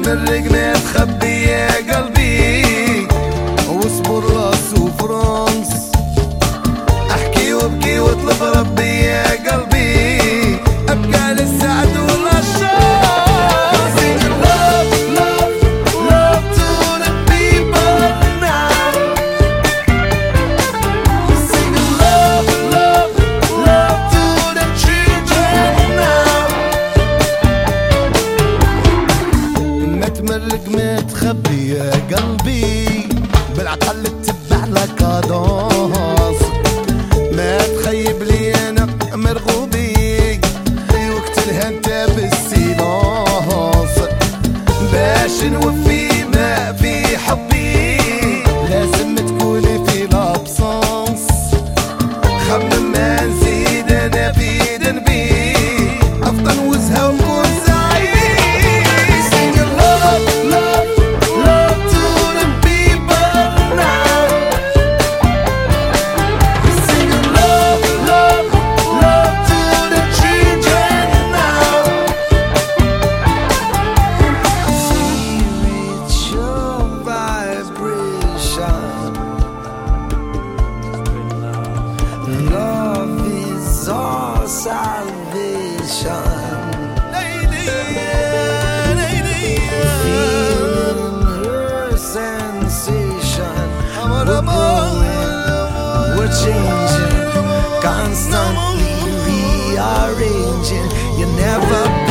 تمرق ما تخبي يا قلبي، واصبر راسو فرنس، احكي وابكي واطلب ربي يا قلبي، ابقى للسعد والاشرار. تمرق ما تخبي يا قلبي، بالعقل تتبع لك ادونس، ما تخيب لي انا مرغوبي، وقتلها انت بالسيلونس، باش نوفي ما في حبي لازم تكوني في لابسونس، خمم ما نزيد انا في ذنبي، افضل وزها ونكون love is our salvation. Feeling her sensation. We're growing, we're changing, constantly rearranging. You never